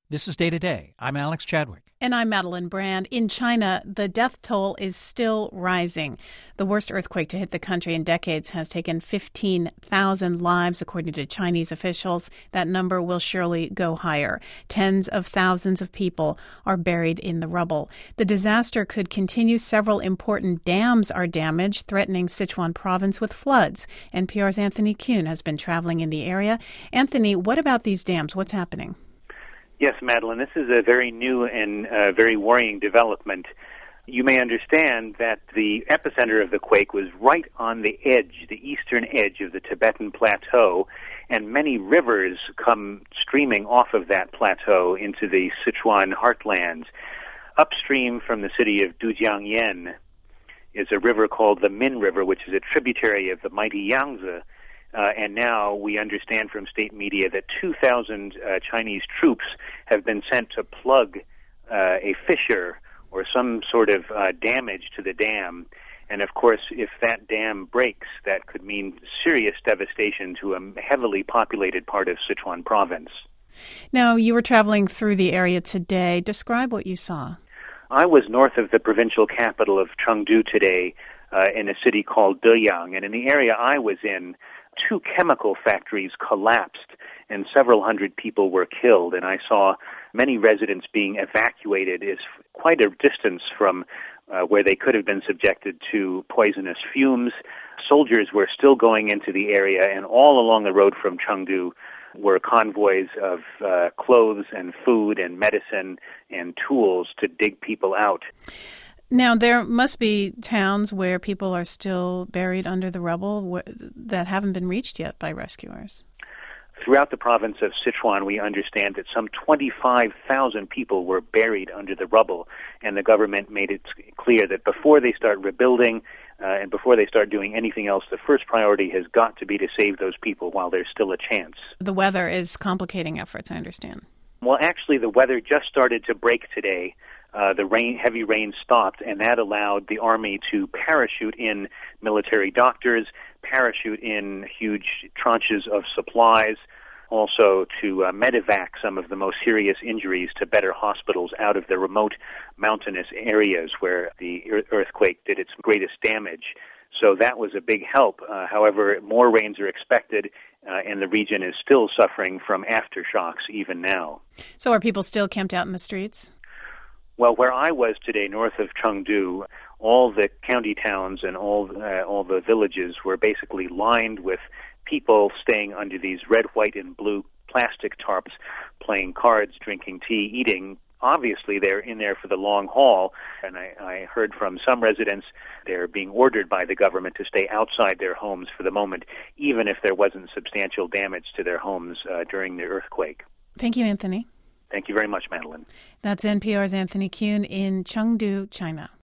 This is Day to Day. I'm Alex Chadwick. And I'm Madeline Brand. In China, the death toll is still rising. The worst earthquake to hit the country in decades has taken 15,000 lives, according to Chinese officials. That number will surely go higher. Tens of thousands of people are buried in the rubble. The disaster could continue. Several important dams are damaged, threatening Sichuan province with floods. NPR's Anthony Kuhn has been traveling in the area. Anthony, what about these dams? What's happening? Yes, Madeline, this is a very new and very worrying development. You may understand that the epicenter of the quake was right on the edge, the eastern edge of the Tibetan Plateau, and many rivers come streaming off of that plateau into the Sichuan heartlands. Upstream from the city of Dujiangyan is a river called the Min River, which is a tributary of the mighty Yangtze. And now we understand from state media that 2,000 Chinese troops have been sent to plug a fissure or some sort of damage to the dam. And, of course, if that dam breaks, that could mean serious devastation to a heavily populated part of Sichuan province. Now, you were traveling through the area today. Describe what you saw. I was north of the provincial capital of Chengdu today in a city called Deyang. And in the area I was in, 2 chemical factories collapsed and several hundred people were killed, and I saw many residents being evacuated is quite a distance from where they could have been subjected to poisonous fumes. Soldiers were still going into the area, and all along the road from Chengdu were convoys of clothes and food and medicine and tools to dig people out. Now, there must be towns where people are still buried under the rubble that haven't been reached yet by rescuers. Throughout the province of Sichuan, we understand that some 25,000 people were buried under the rubble, and the government made it clear that before they start rebuilding and before they start doing anything else, the first priority has got to be to save those people while there's still a chance. The weather is complicating efforts, I understand. Well, actually, the weather just started to break today. Heavy rain stopped, and that allowed the army to parachute in military doctors, parachute in huge tranches of supplies, also to medevac some of the most serious injuries to better hospitals out of the remote mountainous areas where the earthquake did its greatest damage. So that was a big help. However, more rains are expected, and the region is still suffering from aftershocks even now. So are people still camped out in the streets? Well, where I was today, north of Chengdu, all the county towns and all the villages were basically lined with people staying under these red, white, and blue plastic tarps, playing cards, drinking tea, eating. Obviously, they're in there for the long haul, and I heard from some residents they're being ordered by the government to stay outside their homes for the moment, even if there wasn't substantial damage to their homes during the earthquake. Thank you, Anthony. Thank you very much, Madeline. That's NPR's Anthony Kuhn in Chengdu, China.